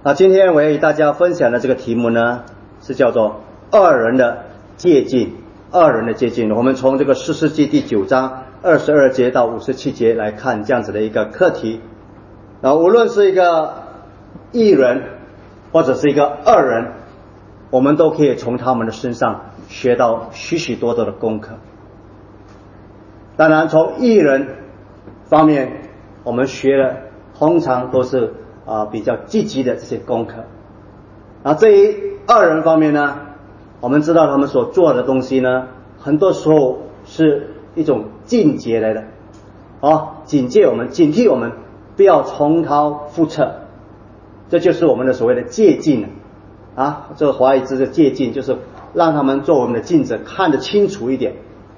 今天我要与大家分享的这个题目呢，是叫做二人的接近。二人的接近，我们从这个士师记第9章22节到57节来看这样子的一个课题。无论是一个一人或者是一个二人，我们都可以从他们的身上学到许许多多的功课。当然从一人方面我们学的通常都是比较积极的这些功课。至于二人方面呢，我们知道他们所做的东西呢，很多时候是一种警戒来的，警戒我们，警惕我们不要重蹈覆辙。这就是我们的所谓的戒禁这个华语字的戒禁，就是让他们做我们的镜子，看得清楚一点。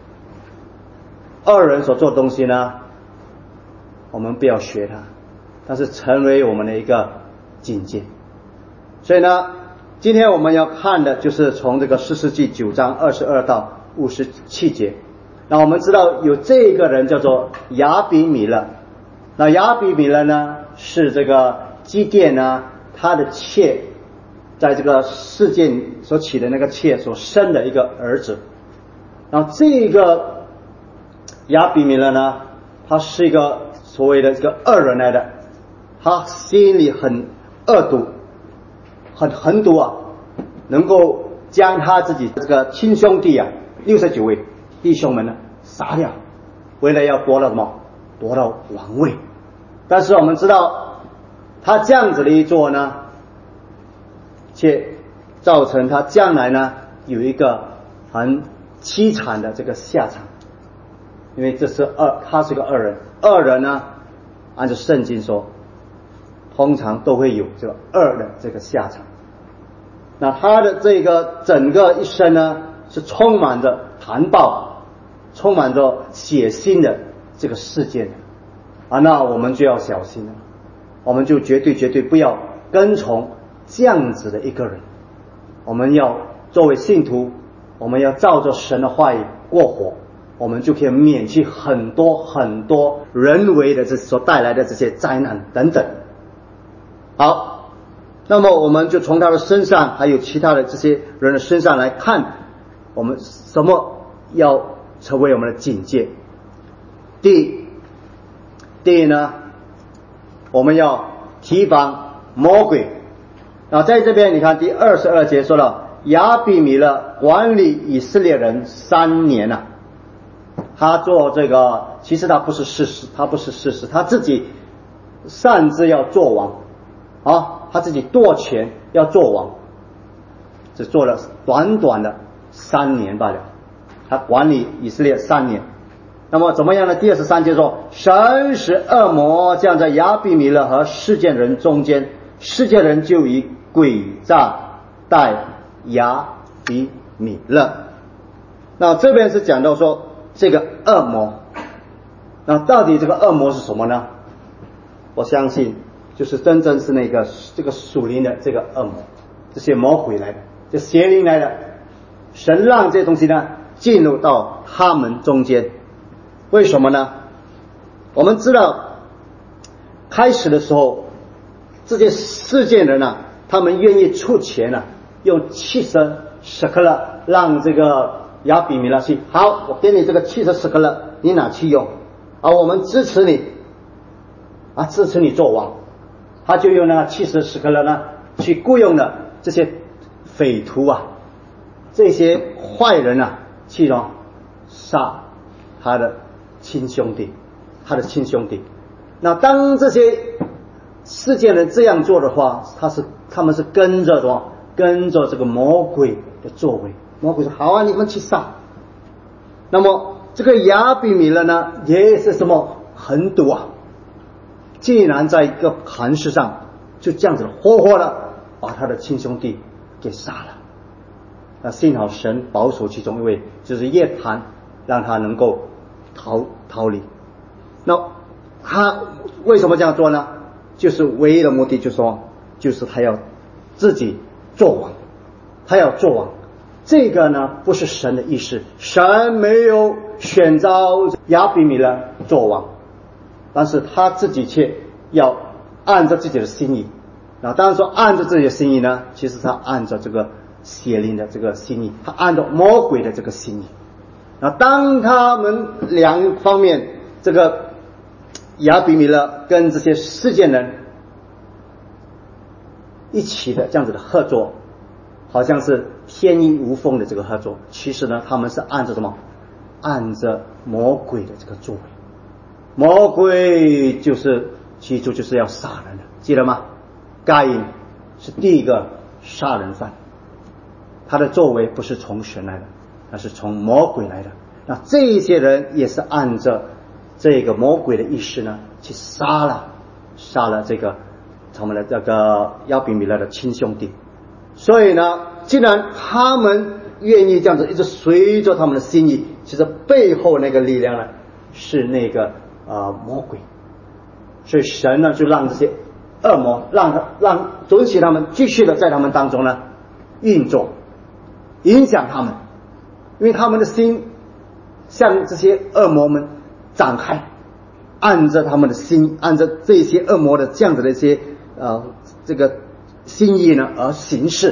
二人所做的东西呢，我们不要学他，但是成为我们的一个警戒。所以呢，今天我们要看的就是从这个士师记9章22到57节。我们知道有这个人叫做亚比米勒。亚比米勒呢，是这个基甸呢他的妾，在这个事件所起的那个妾所生的一个儿子。这个亚比米勒呢，他是一个所谓的这个二人来的，他心里很恶毒，很狠毒能够将他自己这个亲兄弟69位弟兄们呢杀掉，为了要夺到什么？夺到王位。但是我们知道他这样子的一做呢，却造成他将来呢有一个很凄惨的这个下场。因为他是个二人，二人呢按照圣经说通常都会有这个二的这个下场。他的这个整个一生呢是充满着残暴，充满着血腥的这个事件那我们就要小心了，我们就绝对不要跟从这样子的一个人。我们要作为信徒，我们要照着神的话语过活，我们就可以免去很多人为的所带来的这些灾难等等。好，那么我们就从他的身上还有其他的这些人的身上来看，我们什么要成为我们的警戒。第一呢，我们要提防魔鬼。在这边你看第22节说了，亚比米勒管理以色列人3年他做这个，其实他不是士师，他自己擅自要做王他自己夺权要做王，只做了短短的3年罢了。他管理以色列3年。那么怎么样呢？第23节说，神使恶魔降在亚比米勒和示剑人中间，示剑人就以诡诈待亚比米勒。这边是讲到说这个恶魔。到底这个恶魔是什么呢？我相信就是真正是这个属灵的这个恶魔，这些魔鬼来的，这邪灵来的。神让这些东西呢进入到他们中间。为什么呢？我们知道开始的时候这些事件人他们愿意出钱用70舍客勒让这个亚比米勒去，好，我给你这个70舍客勒，你拿去用我们支持你支持你做王。他就用那70舍客勒呢去雇佣了这些匪徒这些坏人去杀他的亲兄弟。当这些事件人这样做的话，他们是跟着这个魔鬼的作为。魔鬼说好你们去杀。那么这个亚比米勒呢也是什么狠毒竟然在一个磐石上就这样子活活的把他的亲兄弟给杀了。幸好神保守其中一位，就是约坦，让他能够逃离。他为什么这样做呢？就是唯一的目的就是他要自己做王，他要做王。这个呢不是神的意思，神没有选召亚比米勒做王，但是他自己却要按照自己的心意当然说按照自己的心意呢，其实他按照这个邪灵的这个心意，他按照魔鬼的这个心意。当他们两方面，这个亚比米勒跟这些世界人一起的这样子的合作，好像是天衣无缝的这个合作，其实呢他们是按照什么？按着魔鬼的这个作为。魔鬼就是起初就是要杀人的，记得吗？该隐是第一个杀人犯，他的作为不是从神来的，那是从魔鬼来的。那这一些人也是按着这个魔鬼的意识呢，去杀了这个他们的这个亚比米勒的亲兄弟。所以呢，既然他们愿意这样子一直随着他们的心意，其实背后那个力量呢，是那个魔鬼。所以神呢就让这些恶魔让准许他们继续的在他们当中呢运作，影响他们，因为他们的心向这些恶魔们展开，按着他们的心，按着这些恶魔的这样子的一些这个心意呢而行事。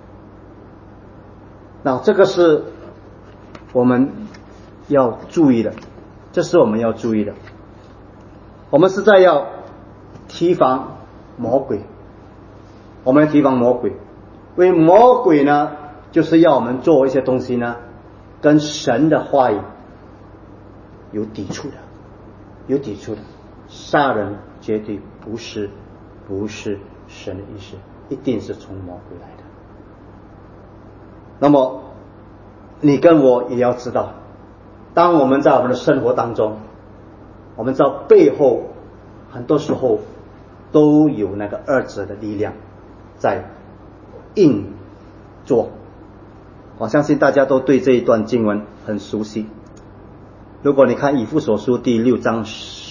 那这个是我们要注意的，这是我们要注意的。我们实在要提防魔鬼，我们要提防魔鬼，因为魔鬼呢就是要我们做一些东西呢跟神的话语有抵触的。杀人绝对不是神的意思，一定是从魔鬼来的。那么你跟我也要知道，当我们在我们的生活当中，我们知道背后很多时候都有那个二者的力量在运作。我相信大家都对这一段经文很熟悉。如果你看以弗所书第6章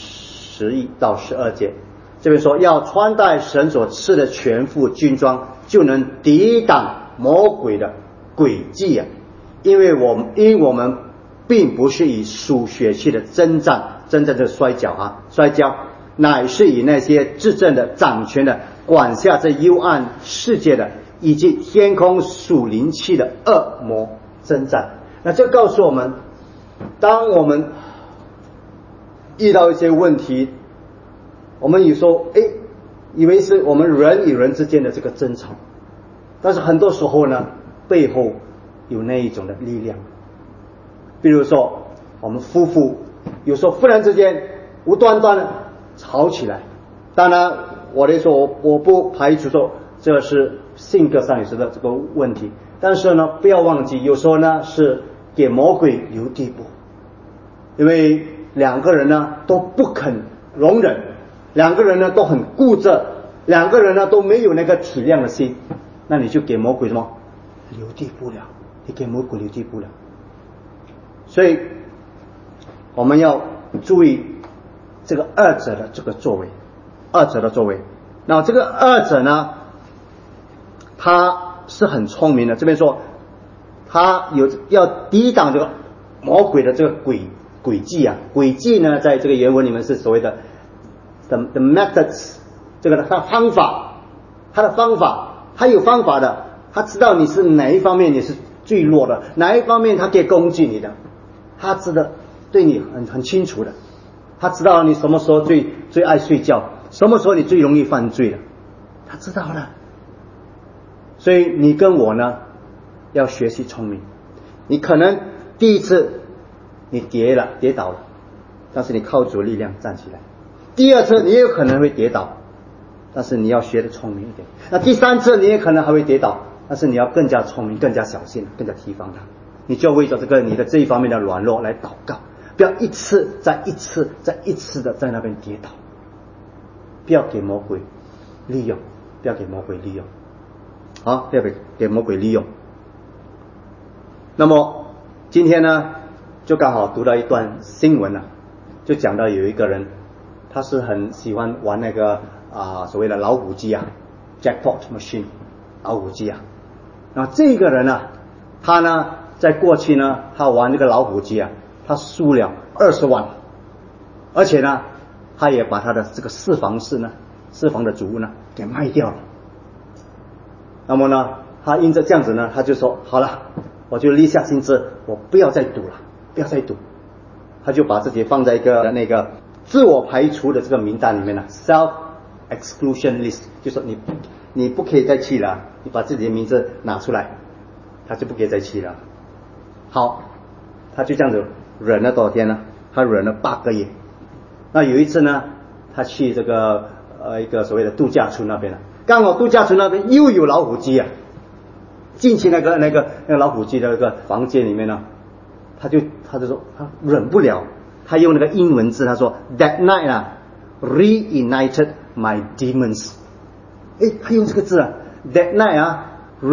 11到12节，这边说要穿戴神所赐的全副军装，就能抵挡魔鬼的诡计啊！因为我们并不是以属血气的征战的摔跤，乃是以那些执政的、掌权的、管辖这幽暗世界的，以及天空属灵气的恶魔征战。那这告诉我们，当我们遇到一些问题，我们有时候以为是我们人与人之间的这个争吵，但是很多时候呢，背后有那一种的力量。比如说我们夫妇有时候忽然之间无端端的吵起来，当然我的说我不排除说这是性格上有时的这个问题，但是呢不要忘记，有时候呢是给魔鬼留地步，因为两个人呢都不肯容忍，两个人呢都很固执，两个人呢都没有那个体谅的心，那你就给魔鬼什么留地步了，你给魔鬼留地步了。所以我们要注意这个二者的这个作为，那这个二者呢，他是很聪明的。这边说他要抵挡这个魔鬼的这个诡计啊，诡计呢在这个原文里面是所谓的 the methods， 这个他的方法，他有方法的，他知道你是哪一方面你是最弱的，哪一方面他可以攻击你的，他知道对你很清楚的，他知道你什么时候最爱睡觉，什么时候你最容易犯罪的，他知道的。所以你跟我呢要学习聪明，你可能第一次你跌倒了，但是你靠主力量站起来，第二次你也有可能会跌倒，但是你要学得聪明一点，那第三次你也可能还会跌倒，但是你要更加聪明，更加小心，更加提防它。你就为着这个你的这一方面的软弱来祷告，不要一次再一次的在那边跌倒，不要给魔鬼利用，不要给魔鬼利用。那么今天呢就刚好读到一段新闻了，就讲到有一个人他是很喜欢玩那个所谓的老虎机啊 jackpot machine 老虎机啊。然后这个人呢，他呢在过去呢他玩这个老虎机啊，他输了20万，而且呢他也把他的这个四房的主屋呢给卖掉了， 那么呢，他因着这样子呢，他就说好了，我就立下心志，我不要再赌了，不要再赌。他就把自己放在一个那个自我排除的这个名单里面了 ，self exclusion list， 就说你不可以再去了，你把自己的名字拿出来，他就不可以再去了。好，他就这样子忍了多少天呢？他忍了8个月。那有一次呢，他去这个一个所谓的度假村那边了，刚好度假村那边又有老虎机啊，进去那个老虎机的那个房间里面呢，他就说他忍不了，他用那个英文字，他说 That night 啊 reignited my demons。他用这个字啊 ，That night 啊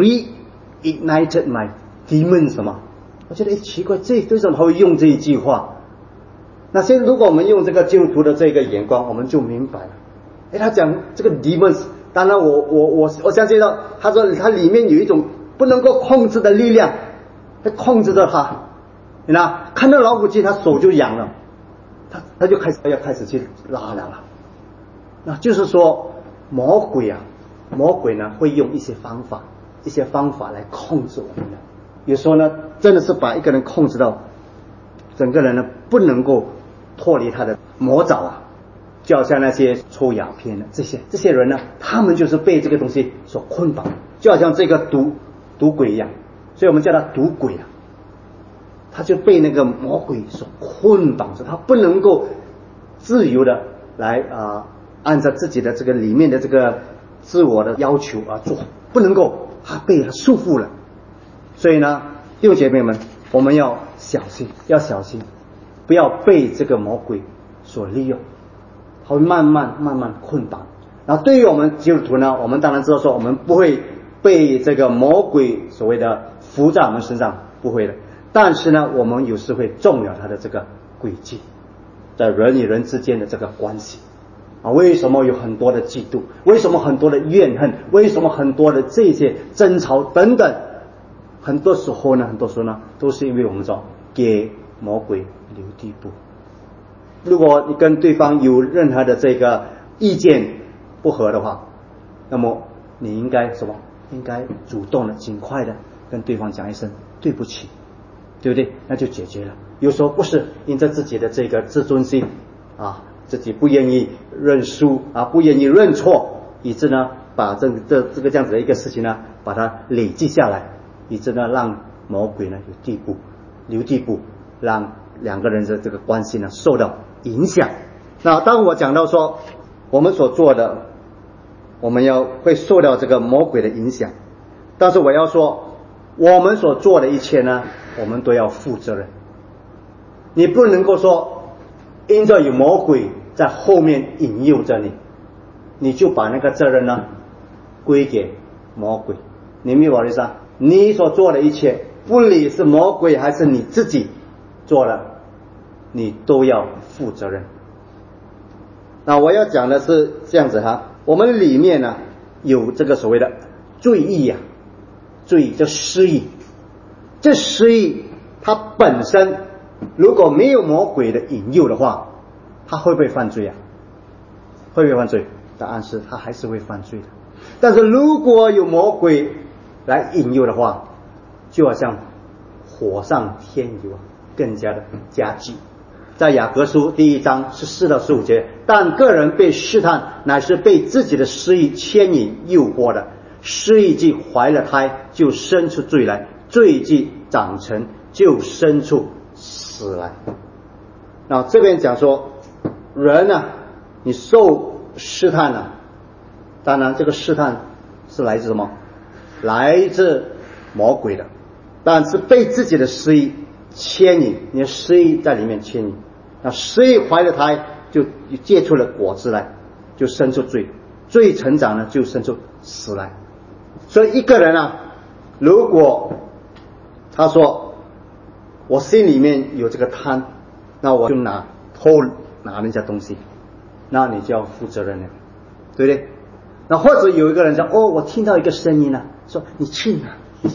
reignited my demons 什么？我觉得奇怪，为什么他会用这一句话？那现在如果我们用这个基督徒的这个眼光，我们就明白了。他讲这个 demons， 当然我相信到他说他里面有一种不能够控制的力量，在控制着他。你看，看到老虎机，他手就痒了，他就要开始去拉了。那就是说，魔鬼呢会用一些方法来控制我们的。有时候呢，真的是把一个人控制到整个人呢不能够脱离他的魔爪啊。就好像那些抽鸦片的这些人呢，他们就是被这个东西所捆绑，就好像这个赌鬼一样，所以我们叫他赌鬼啊。他就被那个魔鬼所捆绑着，他不能够自由的来按照自己的这个里面的这个自我的要求做，不能够，他被他束缚了。所以呢，弟兄姐妹们，我们要小心，不要被这个魔鬼所利用，他会慢慢捆绑。然后对于我们基督徒呢，我们当然知道说，我们不会被这个魔鬼所谓的附在我们身上，不会的。但是呢，我们有时会中了他的这个诡计，在人与人之间的这个关系为什么有很多的嫉妒？为什么很多的怨恨？为什么很多的这些争吵等等？很多时候呢，都是因为我们说给魔鬼留地步。如果你跟对方有任何的这个意见不合的话，那么你应该什么？应该主动的、尽快的跟对方讲一声对不起，对不对？那就解决了。有时候不是因着自己的这个自尊心自己不愿意认输不愿意认错，以致呢把这个这样子的一个事情呢，把它累积下来，以致呢让魔鬼呢留地步，让两个人的这个关系呢受到影响。那当我讲到说我们所做的，我们会受到这个魔鬼的影响，但是我要说，我们所做的一切呢，我们都要负责任。你不能够说因着有魔鬼在后面引诱着你，你就把那个责任呢归给魔鬼。你明白我的意思？你所做的一切，不理是魔鬼还是你自己做了，你都要负责任。那我要讲的是这样子我们里面呢有这个所谓的罪意罪叫失意。这失意它本身如果没有魔鬼的引诱的话，他会不会犯罪会不会犯罪？答案是他还是会犯罪的。但是如果有魔鬼来引诱的话，就好像火上添油更加的加剧。在雅各书1章14到15节，但个人被试探，乃是被自己的私意牵引诱惑的。私意既怀了胎，就生出罪来；罪既长成，就生出死来。那这边讲说，人你受试探当然这个试探是来自什么？来自魔鬼的，但是被自己的私意牵引，你的私意在里面牵引，那私意怀了胎，就结出了果子来，就生出罪，罪成长呢，就生出死来。所以一个人如果他说我心里面有这个贪，那我就偷拿人家东西，那你就要负责任了，对不对？那或者有一个人说我听到一个声音说你去拿，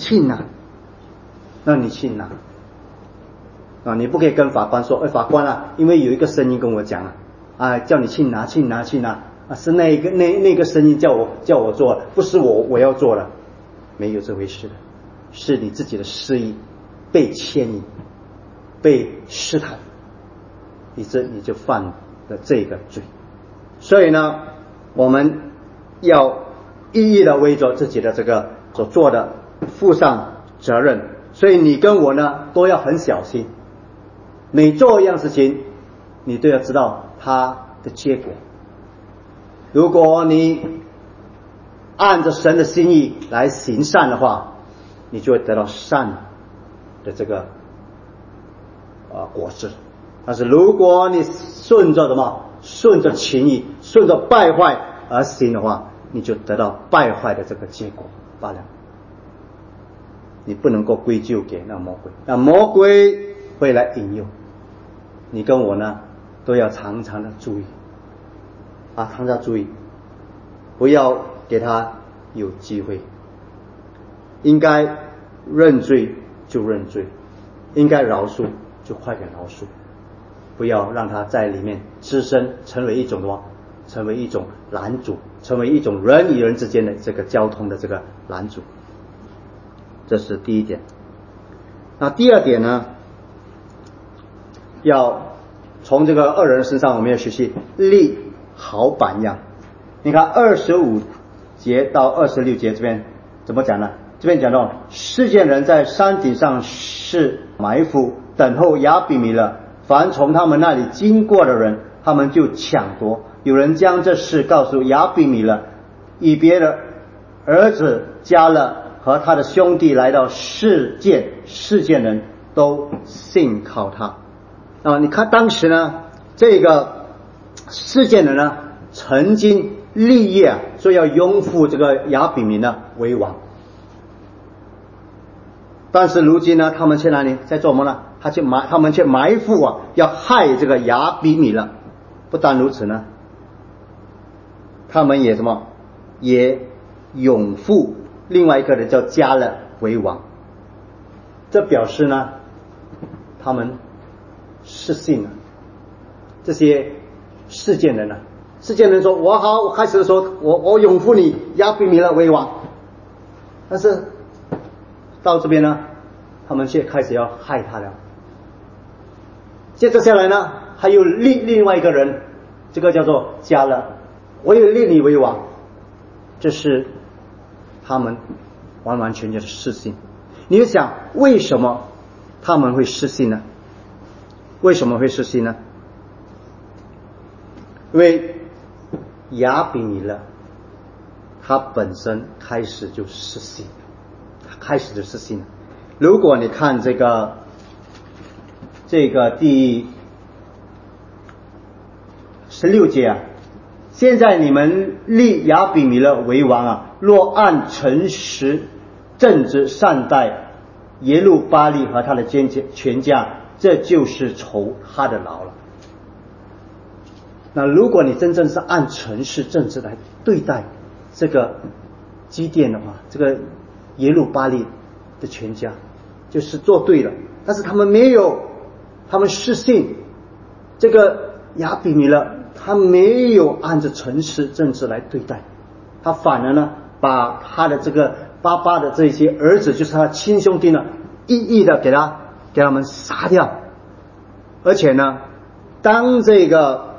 那你去拿你不可以跟法官说法官因为有一个声音跟我讲叫你去拿是那个声音叫我做，不是我要做了。 没有这回事的，是你自己的私意被牵引、被试探，以致你就犯了这个罪。所以呢，我们要一一的为着自己的这个所做的负上责任。所以你跟我呢都要很小心，每做一样事情你都要知道它的结果。如果你按着神的心意来行善的话，你就会得到善的这个果子。但是如果你顺着什么，顺着情意，顺着败坏而行的话，你就得到败坏的这个结果罢了。你不能够归咎给那魔鬼，那魔鬼会来引诱你跟我呢，都要常常的注意常常注意，不要给他有机会。应该认罪就认罪，应该饶恕就快点饶恕，不要让他在里面滋生，成为一种什么？成为一种拦阻，成为一种人与人之间的这个交通的这个拦阻。这是第一点。那第二点呢，要从这个恶人身上我们要学习立好榜样。你看25节到26节这边怎么讲呢？这边讲到世件人在山顶上是埋伏，等候亚比米勒，凡从他们那里经过的人，他们就抢夺。有人将这事告诉亚比米勒，以别的儿子迦勒和他的兄弟来到世件人都信靠他。你看当时呢，这个世件人呢曾经立业说要拥护这个亚比米勒为王，但是如今呢，他们去哪里在做什么呢？他们去埋伏要害这个亚比米勒。不但如此呢，他们也什么？也拥护另外一个人叫迦勒为王。这表示呢，他们失信了。这些世件人世件人说我好，我开始的时候我拥护你亚比米勒为王，但是到这边呢，他们却开始要害他了。接着下来呢，还有另外一个人，这个叫做迦勒，我也立你为王。这是他们完完全全的失信。你就想为什么他们会失信呢？为什么会失信呢？因为亚比米勒他本身开始就失信，如果你看这个第16节现在你们立亚比米勒为王若按诚实正直善待耶路巴力和他的全家，这就是酬他的劳了。那如果你真正是按诚实正直来对待这个基甸的话，这个耶路巴力的全家就是做对了，但是他们没有，他们失信，这个亚比米勒他没有按着诚实正直来对待，他反而呢把他的这个爸爸的这些儿子，就是他亲兄弟呢，一一的给他们杀掉。而且呢，当这个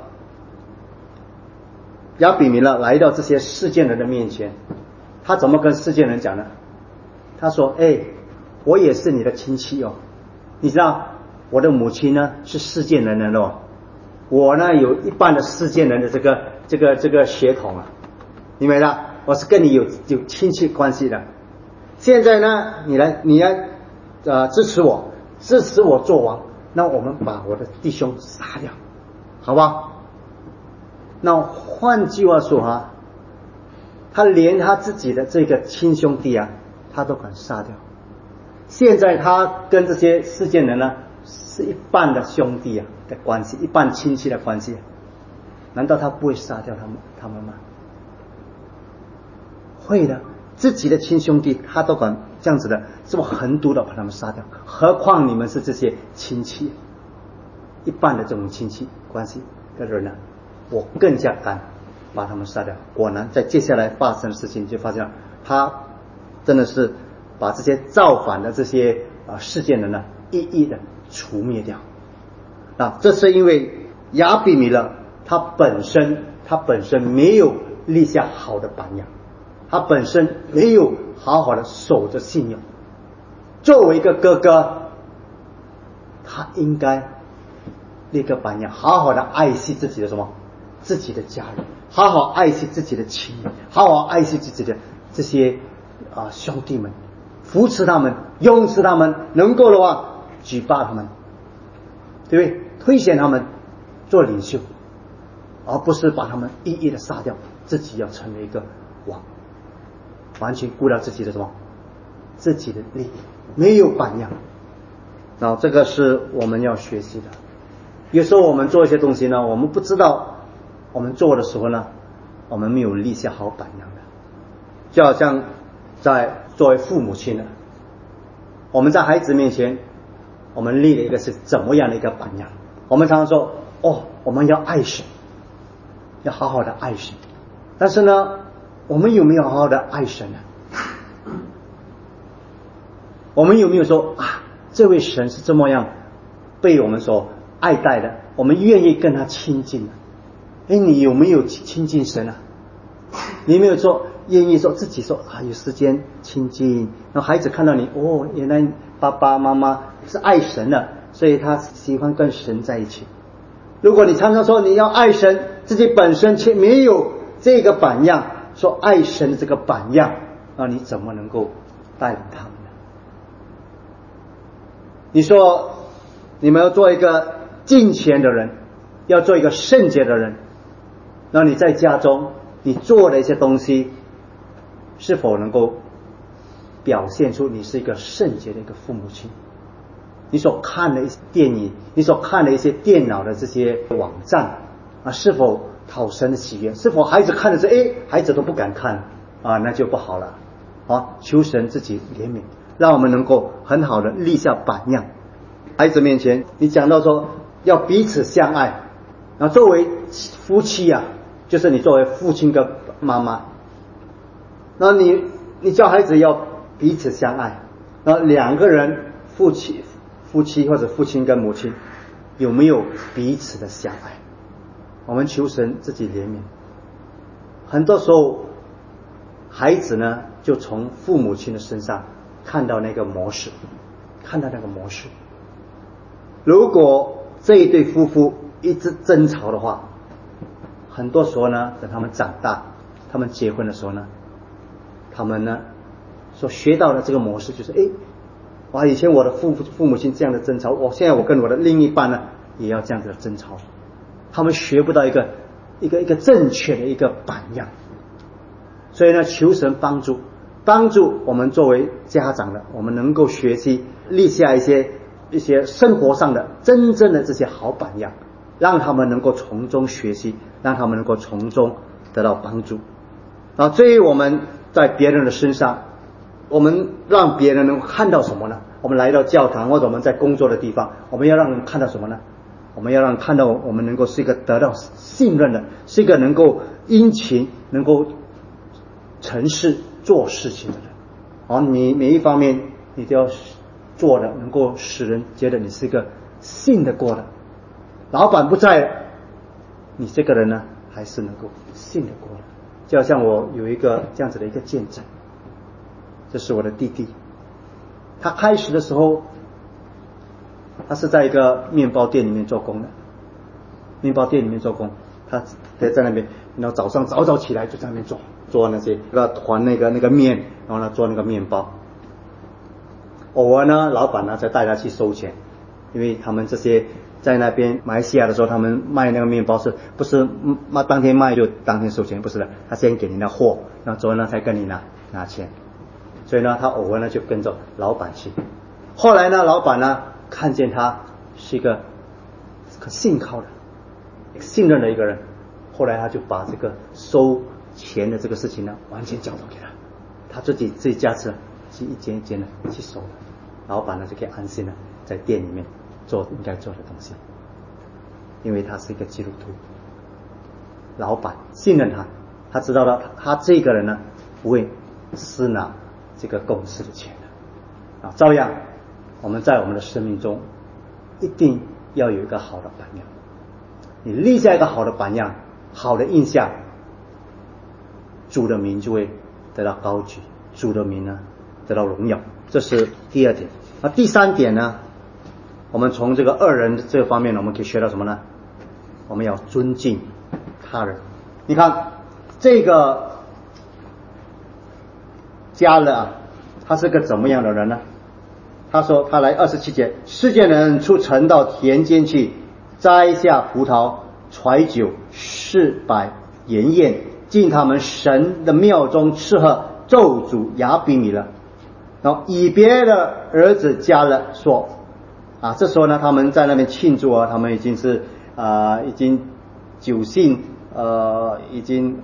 亚比米勒来到这些世件人的面前，他怎么跟世件人讲呢？他说我也是你的亲戚你知道我的母亲呢是世件人我呢有一半的世件人的这个血统明白了，我是跟你有亲戚关系的。现在呢你来支持我做王，那我们把我的弟兄杀掉，好吧？那换句话说他连他自己的这个亲兄弟他都敢杀掉。现在他跟这些世件人呢是一半的兄弟的关系，一半亲戚的关系，难道他不会杀掉他们吗？会的，自己的亲兄弟他都敢这样子的这么横毒的把他们杀掉，何况你们是这些亲戚，一半的这种亲戚关系的人我更加敢把他们杀掉。果然在接下来发生的事情就发现了，他真的是把这些造反的这些事件人呢一一的除灭掉。这是因为亚比米勒他本身没有立下好的榜样，他本身没有好好的守着信用。作为一个哥哥，他应该立个榜样，好好的爱惜自己的自己的家人，好好爱惜自己的亲人，好好爱惜自己的这些兄弟们，扶持他们，拥持他们，能够的话举报他们，对不对？推选他们做领袖，而不是把他们一一的杀掉，自己要成为一个王，完全顾到自己的自己的利益，没有榜样。然后这个是我们要学习的。有时候我们做一些东西呢，我们不知道我们做的时候呢，我们没有立下好榜样的。就好像作为父母亲的，我们在孩子面前，我们立了一个是怎么样的一个榜样？我们常常说我们要爱神，要好好的爱神。但是呢，我们有没有好好的爱神呢？我们有没有说这位神是这么样被我们所爱戴的，我们愿意跟他亲近呢？你有没有亲近神啊？你有没有愿意自己有时间亲近？然后孩子看到你，原来爸爸妈妈是爱神的，所以他喜欢跟神在一起。如果你常常说你要爱神，自己本身却没有这个榜样，说爱神的这个榜样，那你怎么能够带领他们呢？你说你们要做一个敬虔的人，要做一个圣洁的人，那你在家中你做的一些东西，是否能够表现出你是一个圣洁的一个父母亲？你所看的一些电影，你所看的一些电脑的这些网站是否讨神的喜悦？是否孩子看的是孩子都不敢看那就不好了。求神自己怜悯，让我们能够很好的立下榜样。孩子面前你讲到说要彼此相爱，然后作为夫妻就是你作为父亲跟妈妈，那你教孩子要彼此相爱，然后两个人夫妻或者父亲跟母亲有没有彼此的相爱？我们求神自己怜悯。很多时候孩子呢就从父母亲的身上看到那个模式。如果这一对夫妇一直争吵的话，很多时候呢，等他们长大，他们结婚的时候呢，他们呢所学到的这个模式就是以前我的父母亲这样的争吵，现在我跟我的另一半呢也要这样子的争吵。他们学不到一个正确的一个榜样。所以呢，求神帮助我们作为家长的，我们能够学习立下一些生活上的真正的这些好榜样，让他们能够从中学习，让他们能够从中得到帮助。至于我们在别人的身上，我们让别人能够看到什么呢？我们来到教堂或者我们在工作的地方，我们要让人看到什么呢？我们要让人看到我们能够是一个得到信任的，是一个能够殷勤，能够诚实做事情的人。你每一方面你都要做的能够使人觉得你是一个信得过的。老板不在了，你这个人呢还是能够信得过的。就好像我有一个这样子的一个见证，这是我的弟弟。他开始的时候，他是在一个面包店里面做工，他在那边，然后早上早起来就在那边做那些团那个面，然后呢做那个面包。偶尔呢，老板呢才带他去收钱，因为他们这些在那边马来西亚的时候，他们卖那个面包不是当天卖就当天收钱，不是的，他先给你那货，然后之后呢才跟你拿钱。所以呢，他偶尔呢就跟着老板去。后来呢，老板呢看见他是一个可信靠的、信任的一个人，后来他就把这个收钱的这个事情呢完全交托给他，他自己家是一间一间的去收的。老板呢就可以安心的在店里面做应该做的东西，因为他是一个基督徒。老板信任他，他知道他这个人呢不会私拿这个公司的钱的照样我们在我们的生命中一定要有一个好的榜样，你立下一个好的榜样，好的印象，主的名就会得到高举，主的名呢得到荣耀。这是第二点。第三点呢，我们从这个恶人这方面呢，我们可以学到什么呢？我们要尊敬他人。你看这个迦勒他是个怎么样的人呢？他说他来27节，世界人出城到田间去，摘下葡萄，揣酒，试摆筵宴，进他们神的庙中吃喝，咒诅亚比米勒。然后以别的儿子迦勒说这时候呢他们在那边庆祝他们已经是已经酒兴已经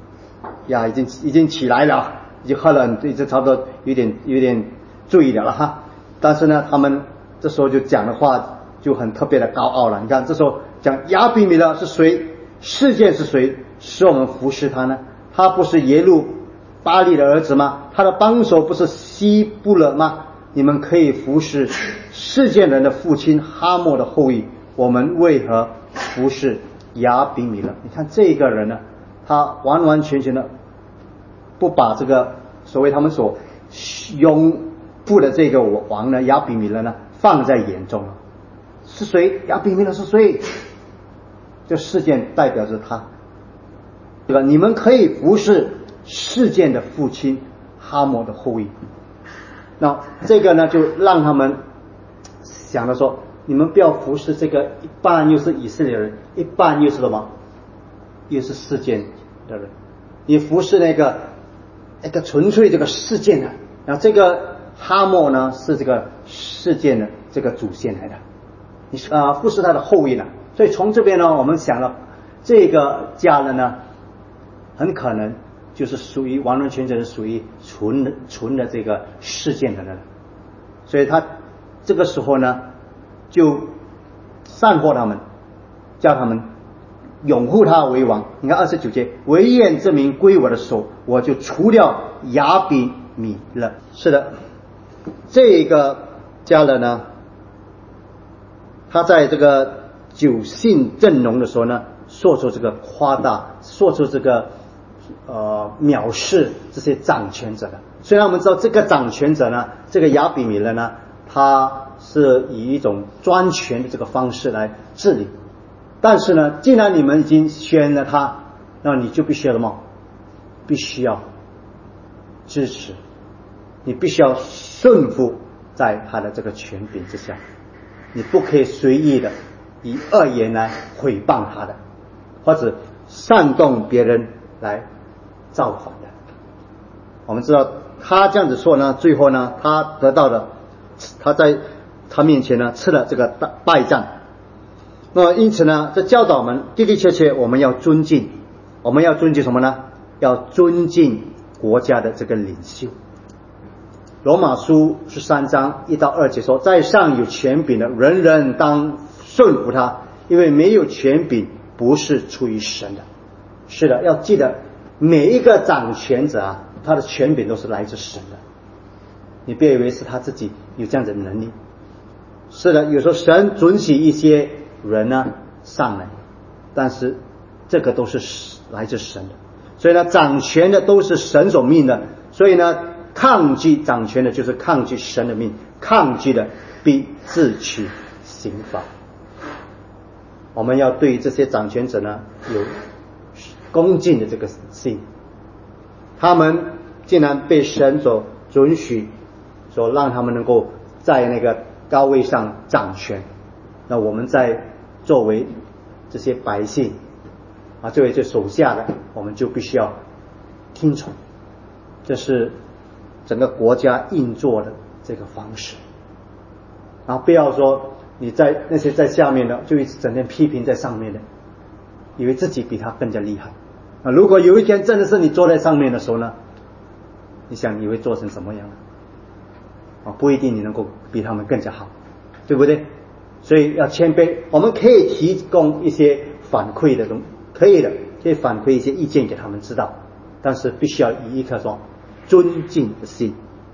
起来了，已经喝了，已经差不多有点醉了哈。但是呢他们这时候就讲的话就很特别的高傲了。你看这时候讲亚比米勒是谁，事件是谁使我们服侍他呢？他不是耶路巴利的儿子吗？他的帮手不是希布勒吗？你们可以服侍事件人的父亲哈莫的后裔，我们为何服侍亚比米勒？你看这个人呢，他完完全全的不把这个所谓他们所拥护的这个王呢亚比米勒呢放在眼中了。是谁？亚比米勒是谁？这事件代表着他，对吧？你们可以服侍事件的父亲哈摩的后裔。那这个呢就让他们想着说，你们不要服侍这个一半又是以色列人，一半又是什么？又是事件的人。你服侍那个纯粹这个事件的，然后这个哈摩呢是这个事件的这个祖先来的，你服侍他的后裔呢。所以从这边呢我们想了，这个迦勒呢很可能就是属于完完全全是属于纯的这个事件的人，所以他这个时候呢就散获他们，叫他们拥护他为王。你看29节，唯愿这名归我的手，我就除掉亚比米勒。是的，这个迦勒呢，他在这个酒兴正浓的时候呢，说出这个夸大，说出这个藐视这些掌权者的。虽然我们知道这个掌权者呢，这个亚比米勒呢，他是以一种专权的这个方式来治理，但是呢既然你们已经选了他，那你就必须要什么？必须要支持，你必须要顺服在他的这个权柄之下，你不可以随意的以恶言来毁谤他的，或者煽动别人来造反的。我们知道他这样子说呢，最后呢他得到的，他在他面前呢吃了这个败仗。那么因此呢，这教导我们的确我们要尊敬，我们要尊敬什么呢？要尊敬国家的这个领袖。罗马书13章1到2节说，在上有权柄的，人人当顺服他，因为没有权柄不是出于神的。是的，要记得每一个掌权者他的权柄都是来自神的，你别以为是他自己有这样的能力。是的，有时候神准许一些人呢上来，但是这个都是来自神的。所以呢，掌权的都是神所命的，所以呢抗拒掌权的就是抗拒神的命，抗拒的必自取刑罚。我们要对这些掌权者呢有恭敬的这个心，他们竟然被神所准许，所让他们能够在那个高位上掌权，那我们在作为这些百姓作为这手下的，我们就必须要听从，这是整个国家运作的这个方式。然后不要说你在那些在下面的就一直整天批评在上面的，以为自己比他更加厉害。如果有一天真的是你坐在上面的时候呢，你想你会做成什么样不一定你能够比他们更加好，对不对？所以要谦卑，我们可以提供一些反馈的东西，可以的，可以反馈一些意见给他们知道，但是必须要以一颗说尊敬的心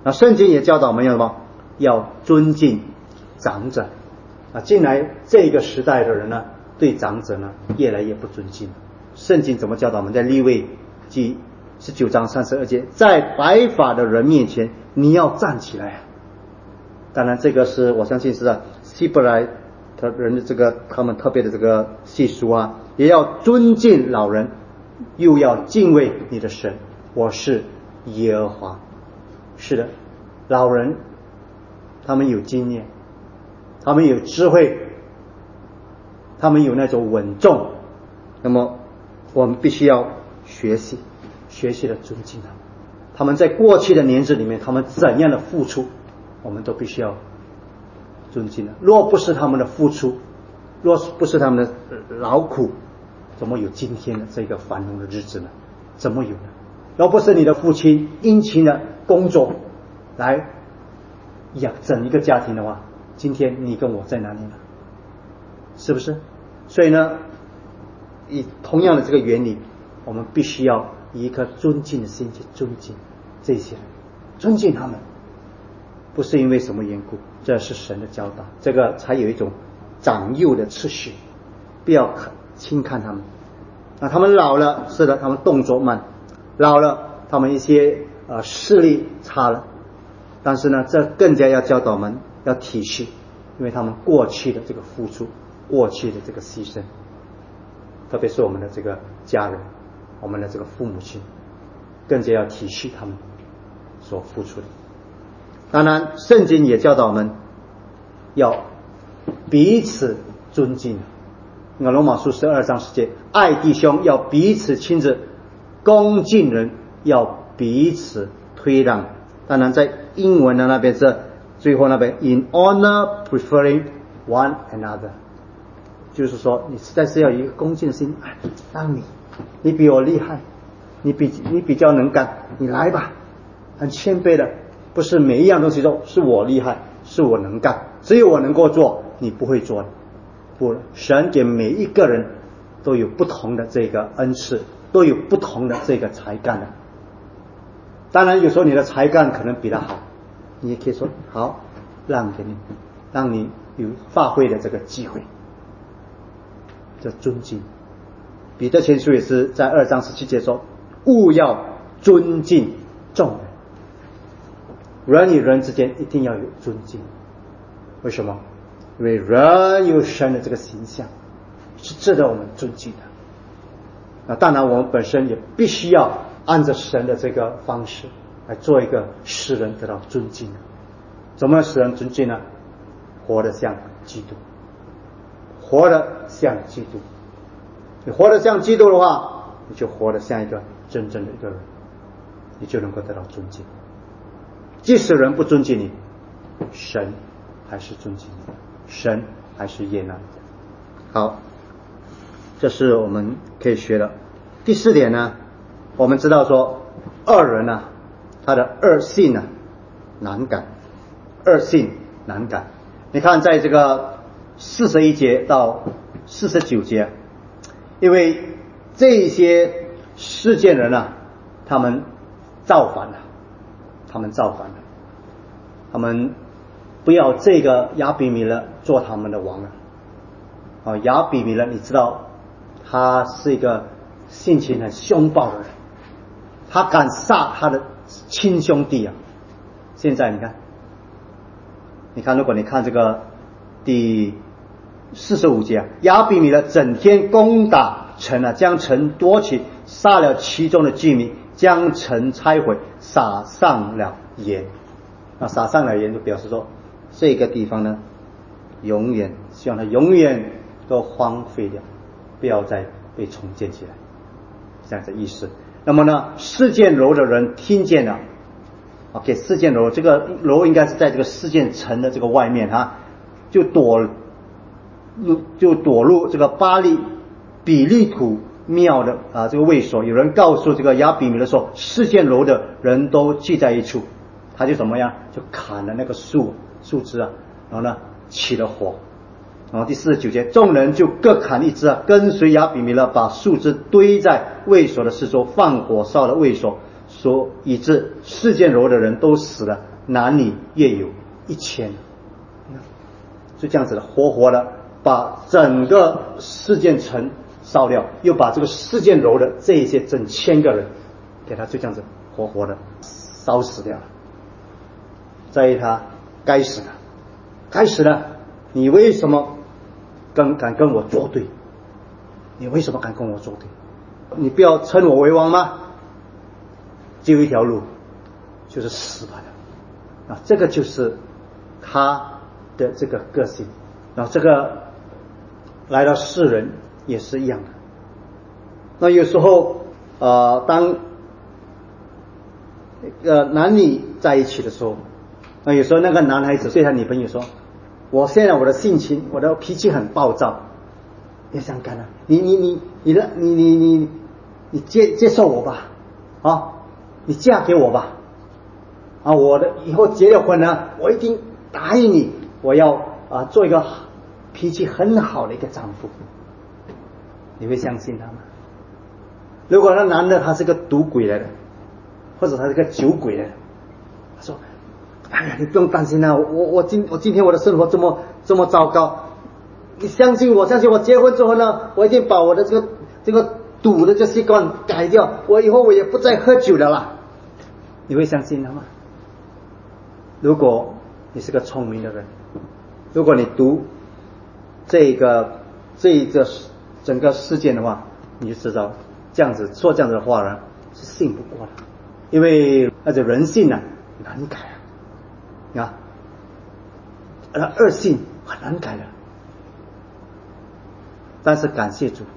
那圣经也教导我们要什么？要尊敬长者。近来这个时代的人呢，对长者呢越来越不尊敬。圣经怎么教导我们？在利未记19章32节，在白发的人面前你要站起来。当然这个是我相信是希伯来的人的这个他们特别的这个习俗啊，也要尊敬老人，又要敬畏你的神，我是耶和华。是的，老人他们有经验，他们有智慧，他们有那种稳重，那么我们必须要学习的尊敬他们。他们在过去的年日里面他们怎样的付出，我们都必须要尊敬的。若不是他们的付出，若不是他们的劳苦，怎么有今天的这个繁荣的日子呢？怎么有呢？若不是你的父亲殷勤的工作来养整一个家庭的话，今天你跟我在哪里呢？是不是？所以呢，以同样的这个原理，我们必须要以一颗尊敬的心去尊敬这些人，尊敬他们，不是因为什么缘故，这是神的教导，这个才有一种长幼的次序，不要轻看他们。他们老了，是的，他们动作慢，老了，他们一些视力差了，但是呢，这更加要教导我们要体恤，因为他们过去的这个付出，过去的这个牺牲，特别是我们的这个家人，我们的这个父母亲，更加要体恤他们所付出的。当然圣经也教导我们要彼此尊敬。那罗马书12章10节，爱弟兄要彼此亲自，恭敬人要彼此推让。当然在英文的那边是最后那边 in honor preferring one another， 就是说你实在是要有一个恭敬的心，让你比我厉害，你比较能干，你来吧，很谦卑的，不是每一样东西都是我厉害，是我能干，只有我能够做，你不会做的。不，神给每一个人都有不同的这个恩赐，都有不同的这个才干的。当然有时候你的才干可能比他好，你也可以说好，让给你，让你有发挥的这个机会，这尊敬。彼得前书也是在2章17节说，务要尊敬众人，人与人之间一定要有尊敬。为什么？因为人有神的这个形象，是值得我们尊敬的。当然我们本身也必须要按着神的这个方式来做一个使人得到尊敬的。怎么使人尊敬呢？活得像基督，活得像基督。你活得像基督的话，你就活得像一个真正的一个人，你就能够得到尊敬。即使人不尊敬你，神还是尊敬你的，神还是悦纳你的。好，这是我们可以学的。第4点呢，我们知道说恶人啊，他的恶性啊难改，恶性难改。你看在这个41节到49节，因为这些世界人啊，他们造反了，他们不要这个亚比米勒做他们的王了。亚比米勒你知道他是一个性情很凶暴的人，他敢杀他的亲兄弟啊。现在你看如果你看这个第45节，亚比米勒整天攻打城啊，将城夺取，杀了其中的居民，将城拆毁，撒上了盐。撒上了盐就表示说这个地方呢希望它永远都荒废掉，不要再被重建起来，这样的意思。那么呢，示剑楼的人听见了，OK， 示剑楼这个楼应该是在这个示剑城的这个外面就躲入这个比利土庙的这个卫所。有人告诉这个亚比米勒说，示剑楼的人都聚在一处，他就怎么样，就砍了那个树枝啊，然后呢起了火。然后第49节，众人就各砍一枝跟随亚比米勒，把树枝堆在卫所的四周，放火烧了卫所， 说以致示剑楼的人都死了，男女约有1000。就这样子的，活活的把整个示剑城烧掉，又把这个示剑楼的这一些整1000个人给他就这样子活活的烧死掉了。在意他该死的，该死的，你为什么敢跟我作对？你为什么敢跟我作对？你不要称我为王吗？只有一条路，就是死吧的。这个就是他的这个个性。然后这个来到世人也是一样的。那有时候当男女在一起的时候，有时候那个男孩子对他女朋友说，我现在我的性情，我的脾气很暴躁，别想干了，你接受我吧，你嫁给我吧，我的以后结了婚呢，我一定答应你，我要做一个脾气很好的一个丈夫。你会相信他吗？如果那男的他是个赌鬼来的，或者他是个酒鬼来的，他说，哎呀，你不用担心啊，我今天我的生活这么糟糕，你相信我，结婚之后呢，我一定把我的这个赌的这习惯改掉，我以后我也不再喝酒了啦。你会相信他吗？如果你是个聪明的人，如果你读这一个整个事件的话，你就知道这样子说这样子的话呢是信不过的，因为那个人性难改恶性很难改的。但是感谢主，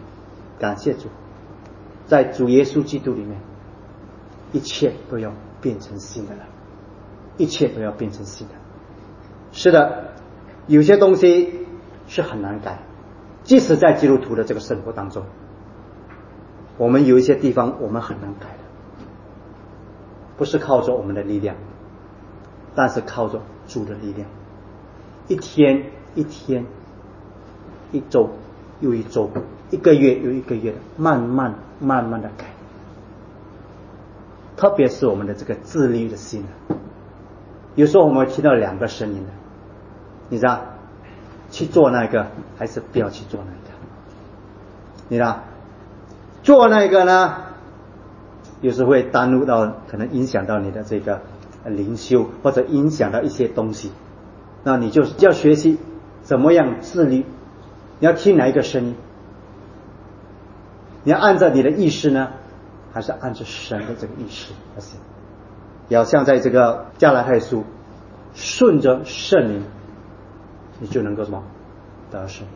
在主耶稣基督里面，一切都要变成新的了，一切都要变成新的。是的，有些东西是很难改，即使在基督徒的这个生活当中，我们有一些地方我们很难改的，不是靠着我们的力量，但是靠着主的力量，一天一天，一周又一周，一个月又一个月的慢慢的改。特别是我们的这个自律的心，有时候我们会听到2个声音的，你知道，去做那个还是不要去做那个？你知道，做那个呢，有时会耽误到，可能影响到你的这个灵修，或者影响到一些东西。那你就要学习怎么样自律，你要听哪一个声音？你要按照你的意识呢，还是按照神的这个意识而行？要像在这个加拉太书，顺着圣灵，你就能够什么得胜；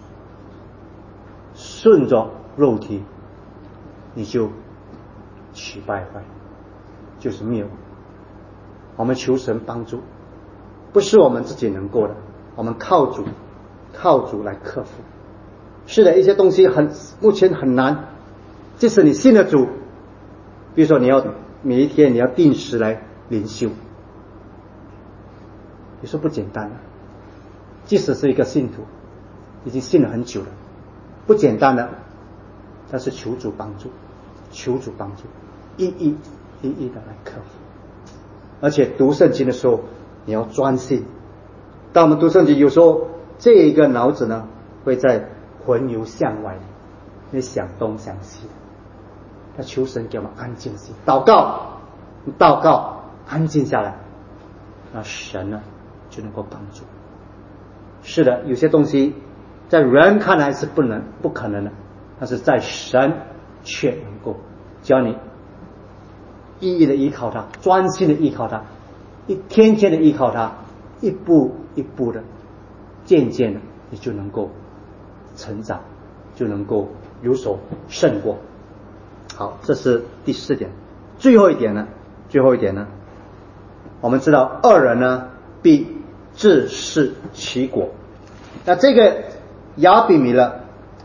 顺着肉体，你就去败坏，就是灭亡。我们求神帮助，不是我们自己能够的，我们靠主来克服。是的，一些东西目前很难，即使你信了主，比如说你要每一天你要定时来灵修，有时候不简单的，即使是一个信徒，已经信了很久了，不简单的，但是求主帮助，一一的来克服。而且读圣经的时候你要专心，当我们读圣经，有时候这一个脑子呢会在魂游向外，会想东想西，要求神给我们安静心，祷告安静下来，那神呢就能够帮助。是的，有些东西在人看来是不可能的，但是在神却能够，只要你一一的依靠他，专心的依靠他，天天的依靠他，一步一步的，渐渐的，你就能够成长，就能够有所胜过。好，这是第4点。最后一点呢，我们知道恶人呢必自食其果。那这个亚比米勒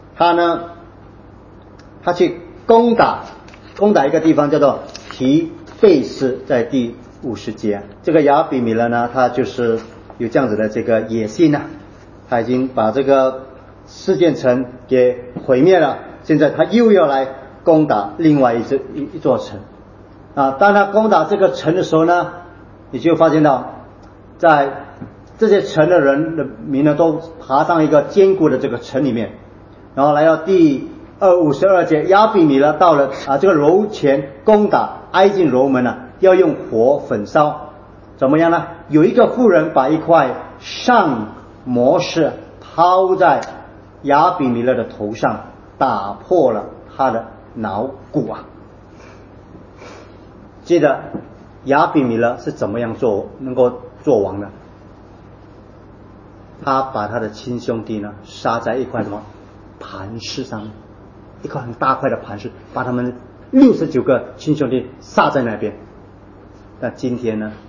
他去攻打一个地方叫做提贝斯，在第50节。这个亚比米勒呢，他就是有这样子的这个野心啊，他已经把这个示剑城给毁灭了，现在他又要来攻打另外一座城。 当他攻打这个城的时候呢，你就发现到，在这些城的人的民呢，都爬上一个坚固的这个城里面，然后来到第52节，亚比米勒到了这个楼前攻打，挨近楼门呢，要用火焚烧，怎么样呢？有一个妇人把一块上磨石抛在亚比米勒的头上，打破了他的脑骨啊！记得亚比米勒是怎么样能够做王的？他把他的亲兄弟呢杀在一块什么磐石上面，一块很大块的磐石，把他们69个亲兄弟杀在那边。但今天呢，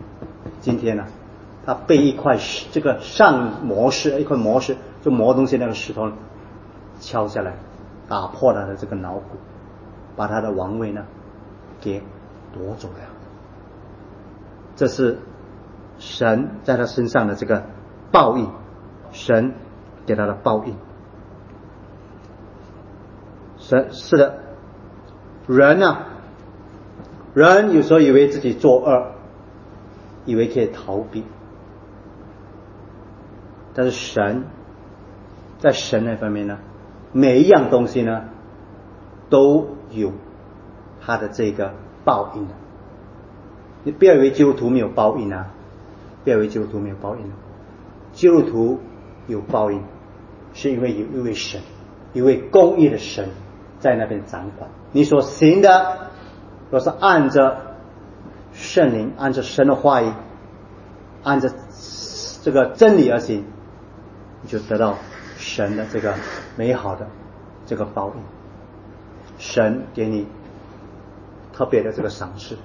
他被一块这个上磨石，一块磨石就磨东西那个石头敲下来，打破了他的这个脑骨，把他的王位呢给夺走了。这是神在他身上的这个报应，神给他的报应。是的，人有时候以为自己作恶，以为可以逃避，但是神在神那方面呢，每一样东西呢都有他的这个报应的。你不要以为基督徒没有报应啊，不要以为基督徒没有报应，基督徒有报应，是因为有一位神，一位公义的神在那边掌管。你所行的若是按着圣灵，按着神的话语，按着这个真理而行，你就得到神的这个美好的这个报应，神给你特别的这个赏赐。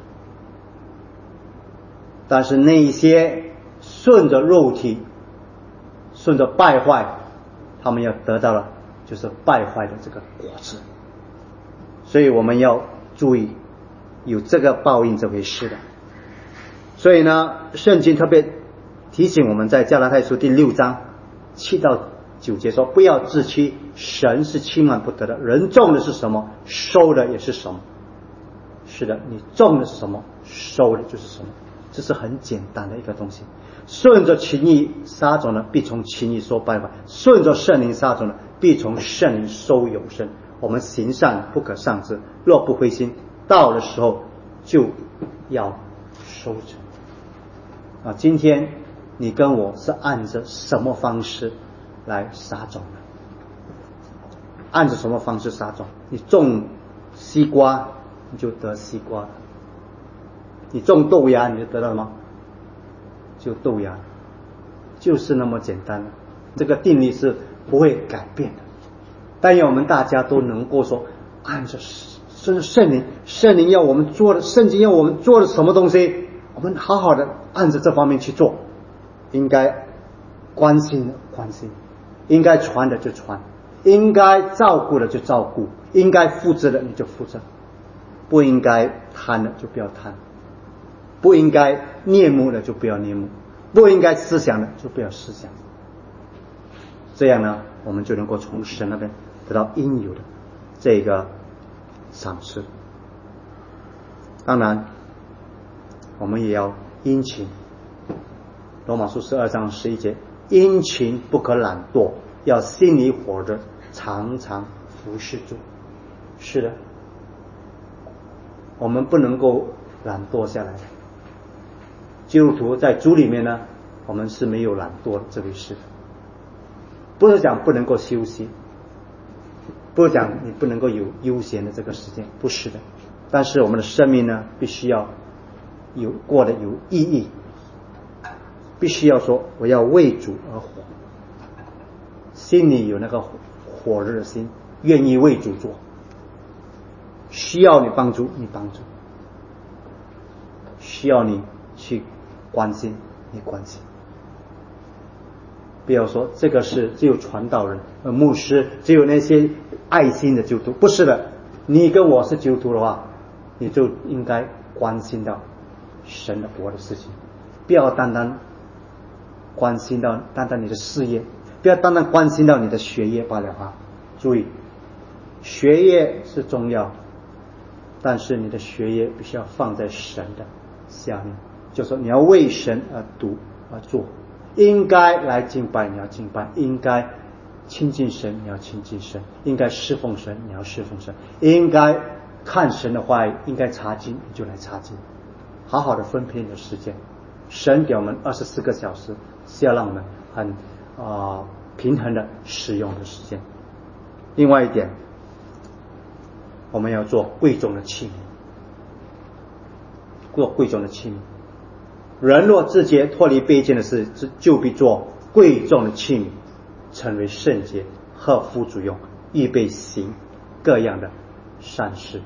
但是那一些顺着肉体，顺着败坏，他们要得到了就是败坏的这个果子。所以我们要注意有这个报应这回事的。所以呢，圣经特别提醒我们，在加拉太书第6章7到9节说，不要自欺，神是轻慢不得的，人种的是什么，收的也是什么。是的，你种的是什么，收的就是什么，这是很简单的一个东西。顺着情意撒种的，必从情意收败坏；顺着圣灵撒种的，必从圣灵收永生。我们行善不可丧志，若不灰心，到的时候就要收成。今天你跟我是按着什么方式来撒种的？按着什么方式撒种？你种西瓜，你就得西瓜；你种豆芽，你就得到什么？就豆芽，就是那么简单。这个定律是不会改变的。但愿我们大家都能够说，按着圣灵要我们做的，圣经要我们做的什么东西，我们好好的按着这方面去做。应该关心的关心，应该传的就传，应该照顾的就照顾，应该负责的你就负责，不应该贪的就不要贪，不应该念目的就不要念目，不应该思想的就不要思想。这样呢，我们就能够从神那边得到应有的这个赏赐。当然我们也要殷勤，罗马书12章11节，殷勤不可懒惰，要心里火热，常常服侍主。是的，我们不能够懒惰下来。基督徒在主里面呢，我们是没有懒惰的这回事。不是讲不能够休息，不是讲你不能够有悠闲的这个时间，不是的。但是我们的生命呢，必须要过得有意义，必须要说我要为主而活，心里有那个火热的心，愿意为主做。需要你帮助，你帮助；需要你去关心，你关心。不要说这个是只有传道人、牧师，只有那些爱心的基督徒，不是的。你跟我是基督徒的话，你就应该关心到神的国的事情，不要单单关心到你的事业，不要单单关心到你的学业罢了啊！注意，学业是重要， 但是你的学业必须要放在神的下面，就是说你要为神而读而做，应该来敬拜你要敬拜，应该亲近神你要亲近神，应该侍奉神你要侍奉神，应该看神的话语，应该查经你就来查经，好好的分配你的时间。神给我们24个小时，是要让我们很平衡的使用的时间。另外一点，我们要做贵重的器皿，做贵重的器皿。人若自洁脱离卑贱的事，就必做贵重的器皿，成为圣洁，合乎主用，预备行各样的善事。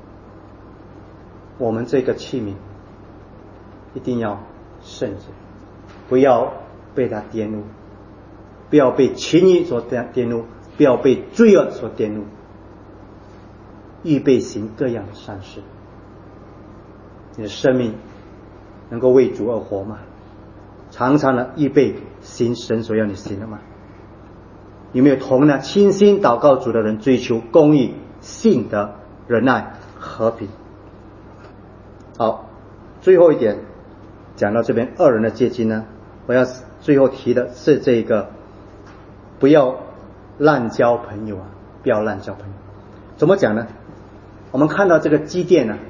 我们这个器皿一定要圣洁，不要被它玷污，不要被情欲所玷污，不要被罪恶所玷污，预备行各样的善事。你的生命能够为主而活吗？常常的预备行神所要你行的吗？有没有同呢倾心祷告主的人，追求公义、信德、仁爱、和平？好，最后一点讲到这边恶人的阶级呢，我要最后提的是这个不要滥交朋友不要滥交朋友。怎么讲呢？我们看到这个基甸呢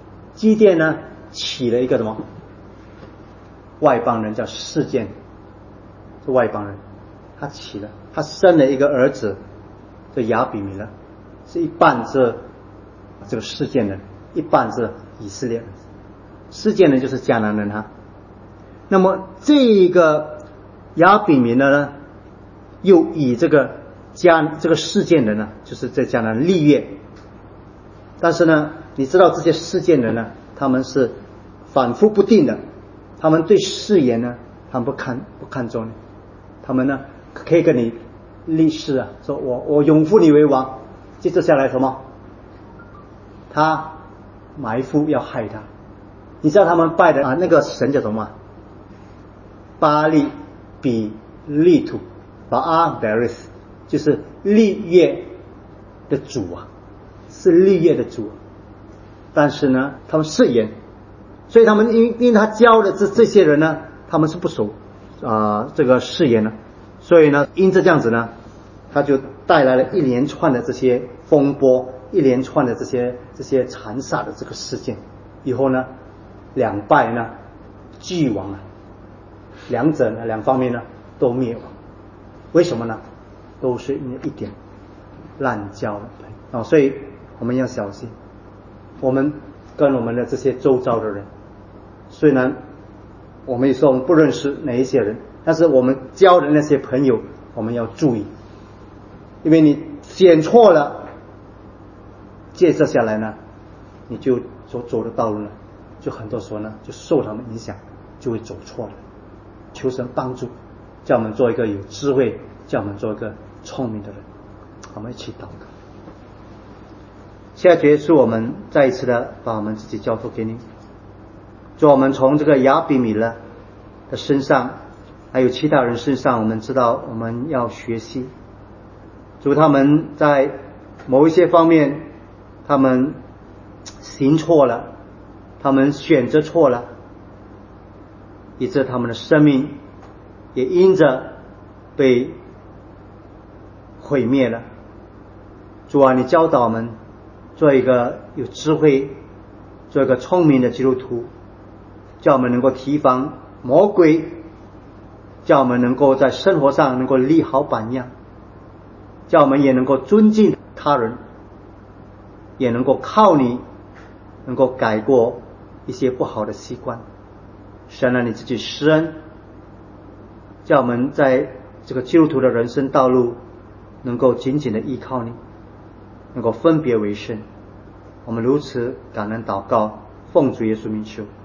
起了一个什么外邦人，叫示剑，是外邦人，他生了一个儿子，这亚比米勒，是一半是这个示剑人，一半是以色列人。示剑人就是迦南人那么这个亚比米勒呢，又以这个示剑人就是在迦南立业。但是呢，你知道这些示剑人呢，他们是反复不定的，他们对誓言呢，他们不看重的，他们呢可以跟你立誓说我永负你为王，接着下来什么？他埋伏要害他。你知道他们拜的那个神叫什么吗？巴利比利土，巴阿贝瑞斯，就是立业的主是立业的主。但是呢，他们誓言，所以他们因为他教的这些人呢，他们是不守这个誓言的，所以呢，因着这样子呢，他就带来了一连串的这些风波，一连串的这些残杀的这个事件。以后呢，两败呢俱亡两者呢两方面呢都灭亡。为什么呢？都是因为一点滥交所以我们要小心。我们跟我们的这些周遭的人，虽然我们也说我们不认识哪一些人，但是我们交的那些朋友我们要注意，因为你选错了，接着下来呢，你就所走的道路呢，就很多时候呢就受他们影响，就会走错了。求神帮助，叫我们做一个有智慧，叫我们做一个聪明的人。我们一起祷告。现在结束，我们再一次的把我们自己交托给你。主，我们从这个亚比米勒的身上，还有其他人身上，我们知道我们要学习。主，他们在某一些方面，他们行错了，他们选择错了，以致他们的生命也因着被毁灭了。主啊，你教导我们做一个有智慧，做一个聪明的基督徒，叫我们能够提防魔鬼，叫我们能够在生活上能够立好榜样，叫我们也能够尊敬他人，也能够靠你能够改过一些不好的习惯。神啊，你自己施恩，叫我们在这个基督徒的人生道路能够紧紧的依靠你，能够分别为圣。我们如此感恩祷告，奉主耶稣名求。